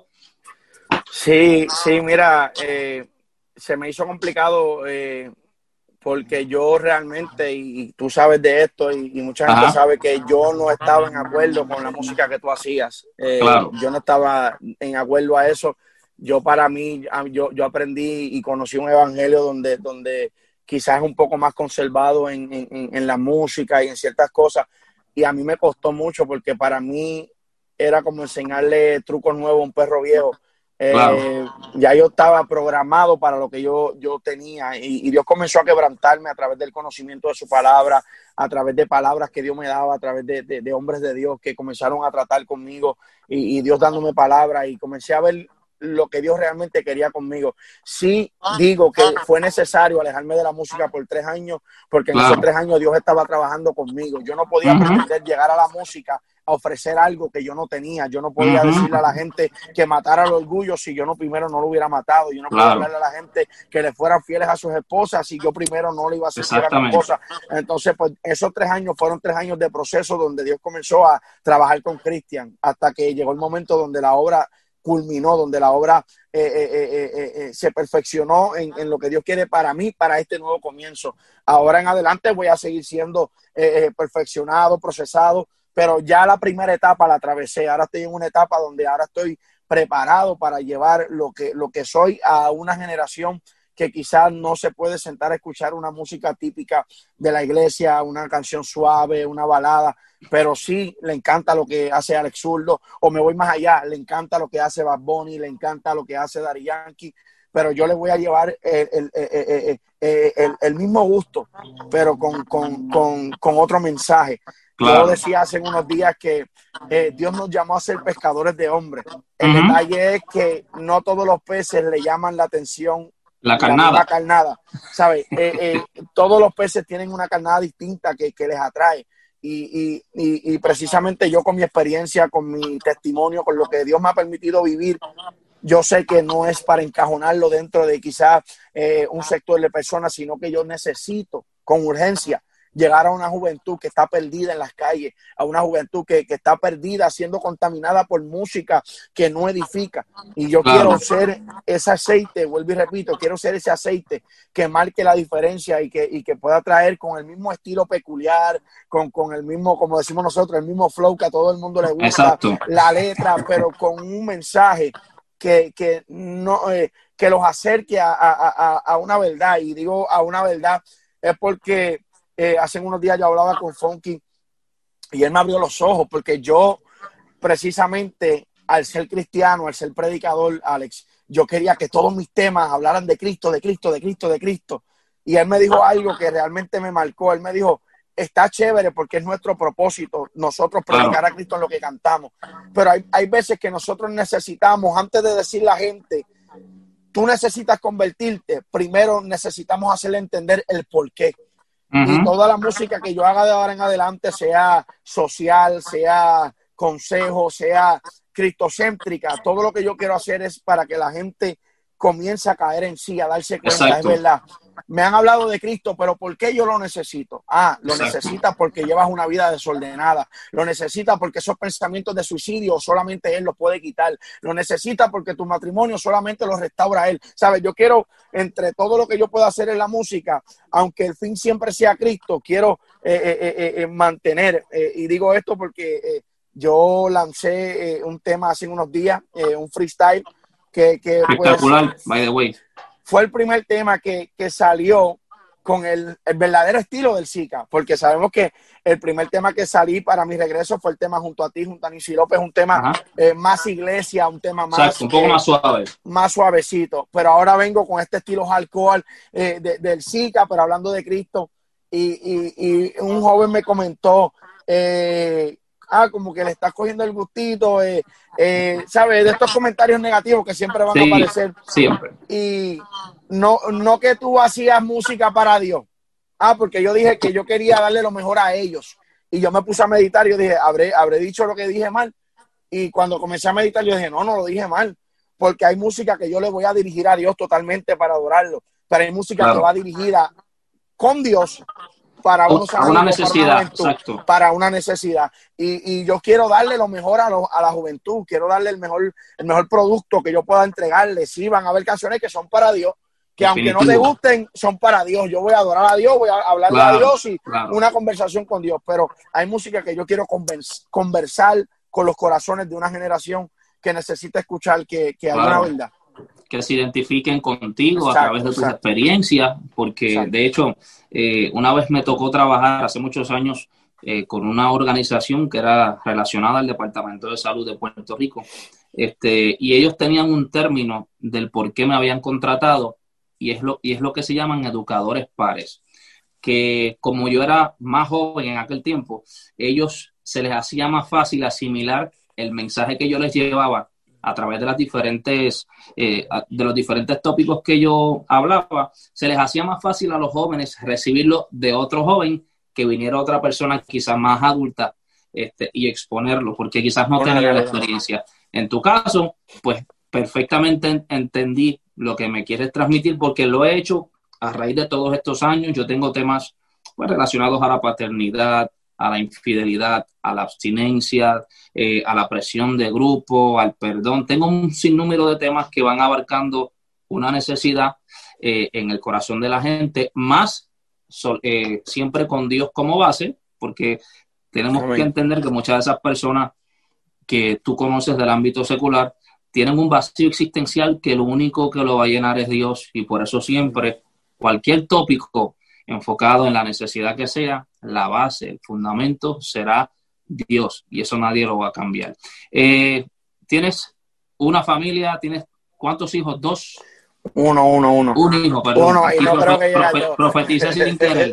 Sí, sí, mira, eh, se me hizo complicado eh, porque yo realmente, y, y tú sabes de esto, y, y mucha gente Ajá. sabe que yo no estaba en acuerdo con la música que tú hacías. Eh, claro. Yo no estaba en acuerdo a eso. Yo para mí, yo, yo aprendí y conocí un evangelio donde, donde quizás es un poco más conservado en, en, en la música y en ciertas cosas. Y a mí me costó mucho porque para mí era como enseñarle trucos nuevos a un perro viejo. Eh, claro. Ya yo estaba programado para lo que yo, yo tenía y, y Dios comenzó a quebrantarme a través del conocimiento de su palabra, a través de palabras que Dios me daba, a través de, de, de hombres de Dios que comenzaron a tratar conmigo y, y Dios dándome palabras, y comencé a ver lo que Dios realmente quería conmigo. Sí digo que fue necesario alejarme de la música por tres años, porque en claro. esos tres años Dios estaba trabajando conmigo. Yo no podía uh-huh. pretender llegar a la música a ofrecer algo que yo no tenía. Yo no podía uh-huh. decirle a la gente que matara el orgullo si yo no primero no lo hubiera matado. Yo no claro. podía hablarle a la gente que le fueran fieles a sus esposas si yo primero no le iba a hacer fiel a mi esposa. Entonces, pues esos tres años fueron tres años de proceso donde Dios comenzó a trabajar con Cristian hasta que llegó el momento donde la obra culminó, donde la obra eh, eh, eh, eh, eh, se perfeccionó en, en lo que Dios quiere para mí, para este nuevo comienzo. Ahora en adelante voy a seguir siendo eh, perfeccionado, procesado, pero ya la primera etapa la atravesé. Ahora estoy en una etapa donde ahora estoy preparado para llevar lo que, lo que soy a una generación que quizás no se puede sentar a escuchar una música típica de la iglesia, una canción suave, una balada, pero sí le encanta lo que hace Alex Zurdo, o me voy más allá, le encanta lo que hace Bad Bunny, le encanta lo que hace Daddy Yankee, pero yo le voy a llevar el, el, el, el, el, el mismo gusto, pero con, con, con, con otro mensaje. Claro. Yo decía hace unos días que eh, Dios nos llamó a ser pescadores de hombres. El uh-huh. detalle es que no todos los peces le llaman la atención la carnada. La carnada, ¿sabes? Eh, eh, todos los peces tienen una carnada distinta que, que les atrae. y, y, y precisamente yo con mi experiencia, con mi testimonio, con lo que Dios me ha permitido vivir, yo sé que no es para encajonarlo dentro de quizás eh, un sector de personas, sino que yo necesito con urgencia llegar a una juventud que está perdida en las calles, a una juventud que, que está perdida, siendo contaminada por música que no edifica. Y yo claro. quiero ser ese aceite, vuelvo y repito, quiero ser ese aceite que marque la diferencia y que, y que pueda traer con el mismo estilo peculiar, con, con el mismo, como decimos nosotros, el mismo flow que a todo el mundo le gusta, exacto. La letra, pero con un mensaje que, que, no, eh, que los acerque a, a, a, a una verdad. Y digo a una verdad es porque Eh, hace unos días yo hablaba con Funky y él me abrió los ojos, porque yo precisamente al ser cristiano, al ser predicador, Alex, yo quería que todos mis temas hablaran de Cristo, de Cristo, de Cristo, de Cristo. Y él me dijo algo que realmente me marcó. Él me dijo, está chévere porque es nuestro propósito, nosotros predicar a Cristo en lo que cantamos. Pero hay, hay veces que nosotros necesitamos, antes de decirle a la gente, tú necesitas convertirte, primero necesitamos hacerle entender el por qué. Uh-huh. Y toda la música que yo haga de ahora en adelante, sea social, sea consejo, sea cristocéntrica, todo lo que yo quiero hacer es para que la gente comience a caer en sí, a darse cuenta. Exacto. Es verdad, me han hablado de Cristo, pero ¿por qué yo lo necesito? Ah, lo Exacto. necesitas porque llevas una vida desordenada, lo necesitas porque esos pensamientos de suicidio solamente Él los puede quitar, lo necesitas porque tu matrimonio solamente lo restaura Él. ¿Sabes? Yo quiero, entre todo lo que yo pueda hacer en la música, aunque el fin siempre sea Cristo, quiero eh, eh, eh, mantener, eh, y digo esto porque eh, yo lancé eh, un tema hace unos días, eh, un freestyle, que, que espectacular, pues, by the way. Fue el primer tema que, que salió con el, el verdadero estilo del Zika, porque sabemos que el primer tema que salí para mi regreso fue el tema Junto a ti, junto a Nisi López, un tema eh, más iglesia, un tema más... Exacto, un poco eh, más suave. Más suavecito, pero ahora vengo con este estilo hardcore eh, de, del Zika, pero hablando de Cristo, y, y, y un joven me comentó... Eh, ah, como que le estás cogiendo el gustito, eh, eh, ¿sabes? De estos comentarios negativos que siempre van sí, a aparecer. Siempre. Y no, no que tú hacías música para Dios. Ah, porque yo dije que yo quería darle lo mejor a ellos. Y yo me puse a meditar y yo dije, ¿habré, habré dicho lo que dije mal? Y cuando comencé a meditar yo dije, no, no lo dije mal. Porque hay música que yo le voy a dirigir a Dios totalmente para adorarlo. Pero hay música claro. que va dirigida con Dios para unos amigos, una necesidad, para una, juventud, exacto. para una necesidad. Y, y yo quiero darle lo mejor a, lo, a la juventud, quiero darle el mejor, el mejor producto que yo pueda entregarle. Sí, van a haber canciones que son para Dios, que Definitivo. Aunque no te gusten, son para Dios. Yo voy a adorar a Dios, voy a hablarle claro, a Dios y claro. una conversación con Dios. Pero hay música que yo quiero convers, conversar con los corazones de una generación que necesita escuchar que, que claro. hay una verdad. Que se identifiquen contigo exacto, a través de tus exacto. experiencias, porque exacto. de hecho, eh, una vez me tocó trabajar hace muchos años eh, con una organización que era relacionada al Departamento de Salud de Puerto Rico, este, y ellos tenían un término del por qué me habían contratado, y es lo, y es lo que se llaman educadores pares, que como yo era más joven en aquel tiempo, ellos se les hacía más fácil asimilar el mensaje que yo les llevaba a través de las diferentes, eh, de los diferentes tópicos que yo hablaba, se les hacía más fácil a los jóvenes recibirlo de otro joven que viniera otra persona quizás más adulta este, y exponerlo, porque quizás no tenía la experiencia. En tu caso, pues perfectamente entendí lo que me quieres transmitir, porque lo he hecho a raíz de todos estos años. Yo tengo temas pues, relacionados a la paternidad, a la infidelidad, a la abstinencia, eh, a la presión de grupo, al perdón. Tengo un sinnúmero de temas que van abarcando una necesidad eh, en el corazón de la gente, más so, eh, siempre con Dios como base, porque tenemos Amén. Que entender que muchas de esas personas que tú conoces del ámbito secular tienen un vacío existencial que lo único que lo va a llenar es Dios, y por eso siempre cualquier tópico enfocado en la necesidad que sea, la base, el fundamento será Dios, y eso nadie lo va a cambiar. Eh, ¿Tienes una familia? ¿Tienes cuántos hijos? ¿Dos? Uno, uno, uno. Un hijo, perdón. Uno, y no profe, creo que llegue profe, a profeticé sin querer.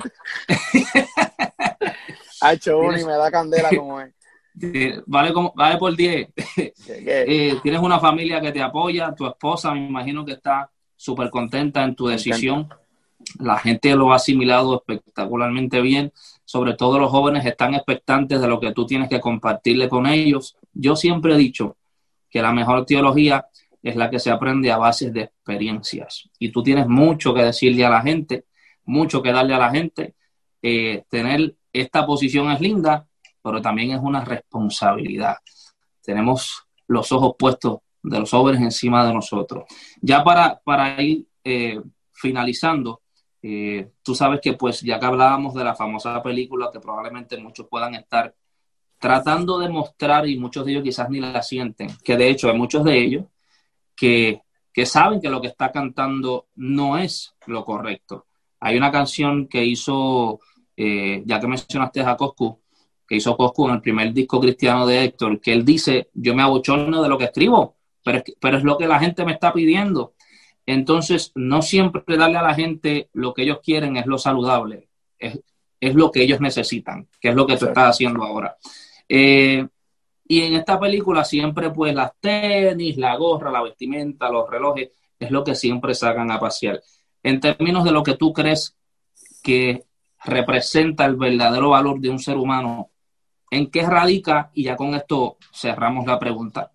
Ha hecho uno y me da candela como es. Vale, como, vale por diez. eh, ¿Tienes una familia que te apoya? Tu esposa, me imagino que está súper contenta en tu decisión. La gente lo ha asimilado espectacularmente bien. Sobre todo los jóvenes están expectantes de lo que tú tienes que compartirle con ellos. Yo siempre he dicho que la mejor teología es la que se aprende a base de experiencias. Y tú tienes mucho que decirle a la gente, mucho que darle a la gente. Eh, tener esta posición es linda, pero también es una responsabilidad. Tenemos los ojos puestos de los jóvenes encima de nosotros. Ya para, para ir eh, finalizando, eh, tú sabes que pues ya que hablábamos de la famosa película que probablemente muchos puedan estar tratando de mostrar y muchos de ellos quizás ni la sienten, que de hecho hay muchos de ellos que, que saben que lo que está cantando no es lo correcto. Hay una canción que hizo, eh, ya que mencionaste a Coscu, que hizo Coscu en el primer disco cristiano de Héctor, que él dice, yo me abochorno de lo que escribo, pero es, que, pero es lo que la gente me está pidiendo. Entonces, no siempre darle a la gente lo que ellos quieren es lo saludable, es, es lo que ellos necesitan, que es lo que tú estás haciendo ahora. Eh, y en esta película siempre pues las tenis, la gorra, la vestimenta, los relojes, es lo que siempre sacan a pasear. En términos de lo que tú crees que representa el verdadero valor de un ser humano, ¿en qué radica? Y ya con esto cerramos la pregunta.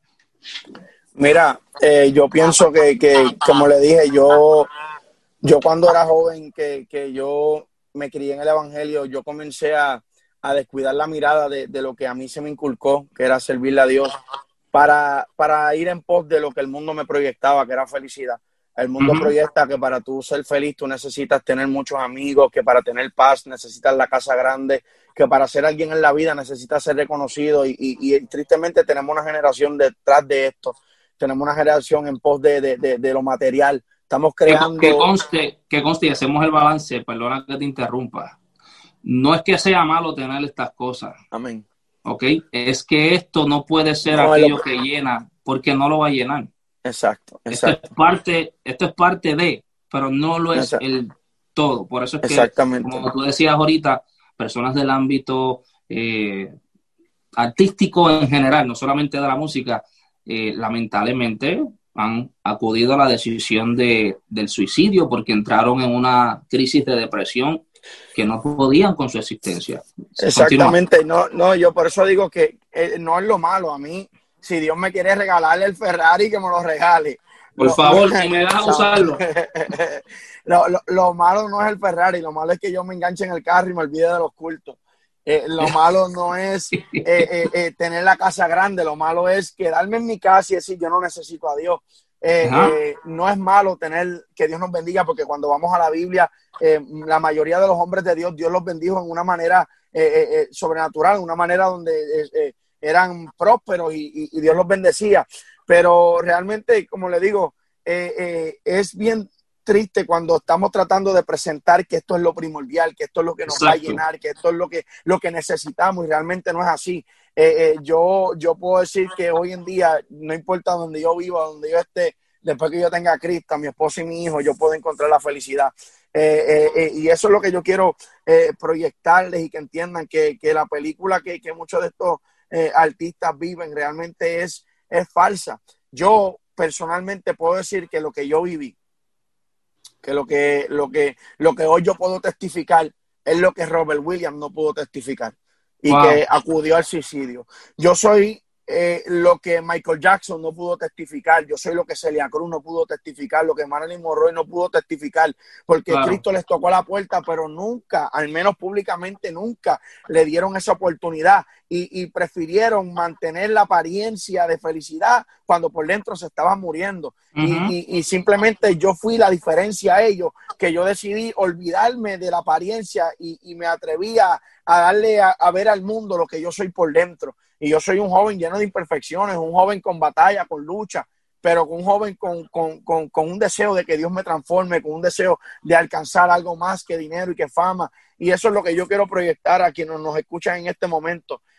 Mira, eh, yo pienso que, que, como le dije, yo, yo cuando era joven, que, que yo me crié en el Evangelio, yo comencé a, a descuidar la mirada de, de lo que a mí se me inculcó, que era servirle a Dios, para, para ir en pos de lo que el mundo me proyectaba, que era felicidad. El mundo uh-huh. proyecta que para tú ser feliz tú necesitas tener muchos amigos, que para tener paz necesitas la casa grande, que para ser alguien en la vida necesitas ser reconocido y, y, y tristemente tenemos una generación detrás de esto. Tenemos una generación en pos de, de, de, de lo material. Estamos creando... Que, que conste, que conste y hacemos el balance, perdona que te interrumpa. No es que sea malo tener estas cosas. Amén. ¿Ok? Es que esto no puede ser no, aquello lo... que llena, porque no lo va a llenar. Exacto, exacto. Esto es parte, esto es parte de, pero no lo es exacto. el todo. Por eso es que, exactamente. como tú decías ahorita, personas del ámbito eh, artístico en general, no solamente de la música, Eh, lamentablemente han acudido a la decisión de, del suicidio porque entraron en una crisis de depresión que no podían con su existencia. Exactamente, no, no, yo por eso digo que eh, no es lo malo. A mí, si Dios me quiere regalarle el Ferrari, que me lo regale. Por lo, favor, lo, si me dejas usarlo. lo, lo, lo malo no es el Ferrari, lo malo es que yo me enganche en el carro y me olvide de los cultos. Eh, lo malo no es eh, eh, eh, tener la casa grande, lo malo es quedarme en mi casa y decir yo no necesito a Dios. Eh, eh, no es malo tener que Dios nos bendiga, porque cuando vamos a la Biblia, eh, la mayoría de los hombres de Dios, Dios los bendijo en una manera eh, eh, sobrenatural, en una manera donde eh, eh, eran prósperos y, y, y Dios los bendecía. Pero realmente, como le digo, eh, eh, es bien triste cuando estamos tratando de presentar que esto es lo primordial, que esto es lo que nos Exacto. va a llenar, que esto es lo que, lo que necesitamos, y realmente no es así. Eh, eh, yo, yo puedo decir que hoy en día, no importa donde yo viva, donde yo esté, después que yo tenga a Cristo, a mi esposo y mi hijo, yo puedo encontrar la felicidad. Eh, eh, eh, y eso es lo que yo quiero eh, proyectarles, y que entiendan que, que la película que, que muchos de estos eh, artistas viven realmente es, es falsa. Yo personalmente puedo decir que lo que yo viví, que lo que, lo que, lo que hoy yo puedo testificar es lo que Robert Williams no pudo testificar, y wow. que acudió al suicidio. Yo soy eh, lo que Michael Jackson no pudo testificar, yo soy lo que Celia Cruz no pudo testificar, lo que Marilyn Monroe no pudo testificar, porque claro. Cristo les tocó la puerta, pero nunca, al menos públicamente nunca, le dieron esa oportunidad, y, y prefirieron mantener la apariencia de felicidad cuando por dentro se estaban muriendo. Uh-huh. y, y, y simplemente yo fui la diferencia a ellos, que yo decidí olvidarme de la apariencia y, y me atreví a, a darle a, a ver al mundo lo que yo soy por dentro. Y yo soy un joven lleno de imperfecciones, un joven con batalla, con lucha, pero un joven con, con, con, con un deseo de que Dios me transforme, con un deseo de alcanzar algo más que dinero y que fama. Y eso es lo que yo quiero proyectar a quienes nos escuchan en este momento.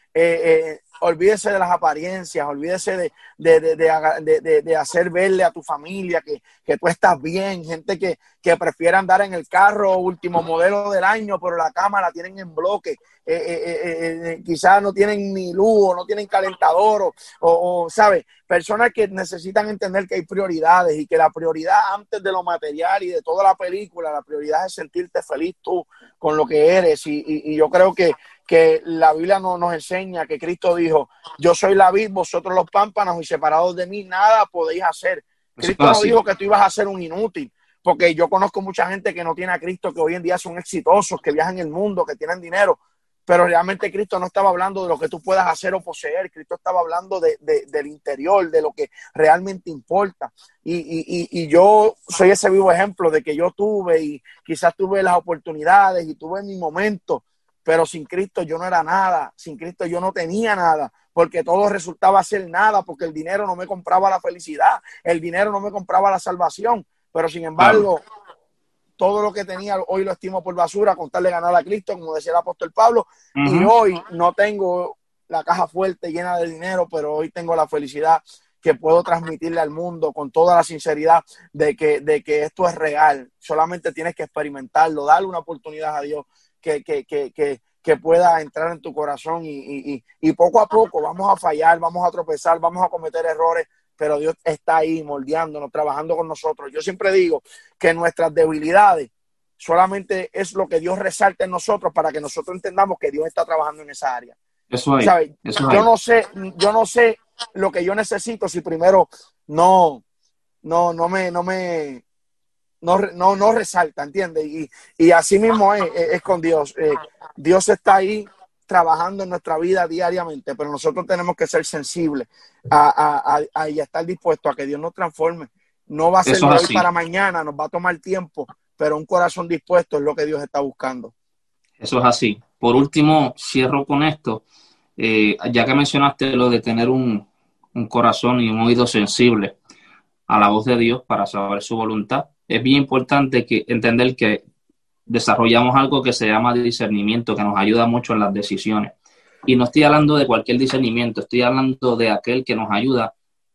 eh, eh, olvídese de las apariencias, olvídese de, de, de, de, de, de hacer verle a tu familia que, que tú estás bien. Gente que, que prefiere andar en el carro último modelo del año, pero la cama la tienen en bloque. Eh, eh, eh, eh, quizás no tienen ni luz, o no tienen calentador, o, o, o ¿sabes? Personas que necesitan entender que hay prioridades y que la prioridad antes de lo material y de toda la película, la prioridad es sentirte feliz tú con lo que eres. Y, y, y yo creo que, que la Biblia no, nos enseña que Cristo dijo, yo soy la vid, vosotros los pámpanos, y separados de mí nada podéis hacer. Cristo no dijo que tú ibas a ser un inútil, porque yo conozco mucha gente que no tiene a Cristo, que hoy en día son exitosos, que viajan el mundo, que tienen dinero, pero realmente Cristo no estaba hablando de lo que tú puedas hacer o poseer. Cristo estaba hablando de, de, del interior, de lo que realmente importa. Y, y, y yo soy ese vivo ejemplo de que yo tuve, y quizás tuve las oportunidades y tuve mi momento, pero sin Cristo yo no era nada. Sin Cristo yo no tenía nada, porque todo resultaba ser nada, porque el dinero no me compraba la felicidad, el dinero no me compraba la salvación. Pero sin embargo, claro, todo lo que tenía hoy lo estimo por basura con tal de ganar a Cristo, como decía el apóstol Pablo. Uh-huh. Y hoy no tengo la caja fuerte llena de dinero, pero hoy tengo la felicidad que puedo transmitirle al mundo con toda la sinceridad de que, de que esto es real. Solamente tienes que experimentarlo, darle una oportunidad a Dios que, que, que, que, que pueda entrar en tu corazón, y, y, y poco a poco vamos a fallar, vamos a tropezar, vamos a cometer errores, pero Dios está ahí moldeándonos, trabajando con nosotros. Yo siempre digo que nuestras debilidades solamente es lo que Dios resalta en nosotros para que nosotros entendamos que Dios está trabajando en esa área. Eso hay, ¿sabes? eso yo hay. no sé, yo no sé lo que yo necesito si primero no, no, no me, no me, no, no, no resalta, ¿entiendes? Y, y así mismo es, es, es con Dios. Eh, Dios está ahí trabajando en nuestra vida diariamente, pero nosotros tenemos que ser sensibles a, a, a, a y a estar dispuestos a que Dios nos transforme. No va a ser de hoy para mañana, nos va a tomar tiempo, pero un corazón dispuesto es lo que Dios está buscando. Eso es así. Por último, cierro con esto. Eh, ya que mencionaste lo de tener un, un corazón y un oído sensible a la voz de Dios para saber su voluntad, es bien importante que entender que desarrollamos algo que se llama discernimiento, que nos ayuda mucho en las decisiones. Y no estoy hablando de cualquier discernimiento, estoy hablando de aquel que nos ayuda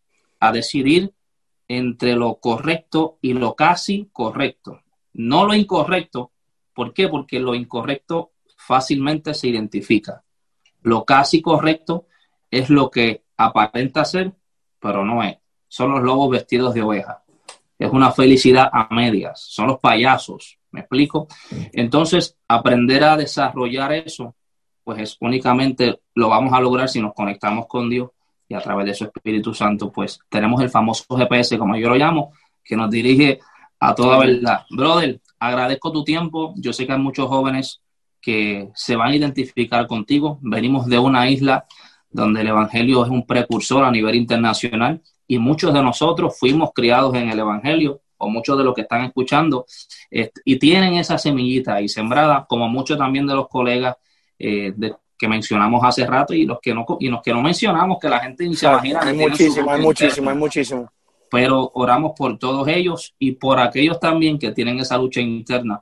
a decidir entre lo correcto y lo casi correcto. No lo incorrecto. ¿Por qué? Porque lo incorrecto fácilmente se identifica. Lo casi correcto es lo que aparenta ser, pero no es. Son los lobos vestidos de oveja. Es una felicidad a medias. Son los payasos. ¿Me explico? Entonces, aprender a desarrollar eso, pues es únicamente lo vamos a lograr si nos conectamos con Dios, y a través de su Espíritu Santo, pues tenemos el famoso G P S, como yo lo llamo, que nos dirige a toda verdad. Brother, agradezco tu tiempo. Yo sé que hay muchos jóvenes que se van a identificar contigo. Venimos de una isla donde el Evangelio es un precursor a nivel internacional, y muchos de nosotros fuimos criados en el Evangelio, o muchos de los que están escuchando, eh, y tienen esa semillita ahí sembrada, como muchos también de los colegas eh, de, que mencionamos hace rato, y los que no y los que no mencionamos, que la gente ni se imagina. Hay muchísimo, hay muchísimo, hay muchísimo. Pero oramos por todos ellos y por aquellos también que tienen esa lucha interna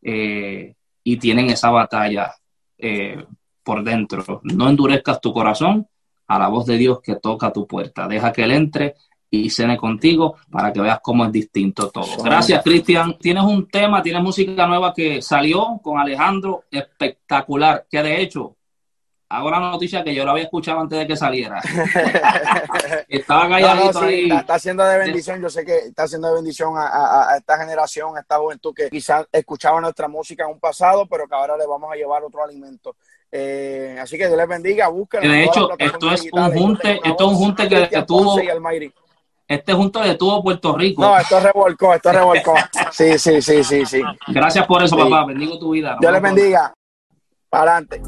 eh, y tienen esa batalla eh, por dentro. No endurezcas tu corazón a la voz de Dios que toca tu puerta. Deja que Él entre y cene contigo para que veas cómo es distinto todo. Gracias, Cristian. Tienes un tema, tienes música nueva que salió con Alejandro, espectacular, que de hecho hago la noticia que yo lo había escuchado antes de que saliera. Estaba calladito no, no, sí, ahí. Está, está haciendo de bendición, yo sé que está haciendo de bendición a, a, a esta generación, a esta juventud que quizás escuchaba nuestra música en un pasado, pero que ahora le vamos a llevar otro alimento. Eh, así que Dios les bendiga, búsquenlo. De hecho, esto es un junte, esto es un junte que, que tuvo... Este junto de todo Puerto Rico. No, esto revolcó, esto revolcó. Sí, sí, sí, sí, sí. Gracias por eso, sí. Papá. Bendigo tu vida. Dios les bendiga. Para adelante.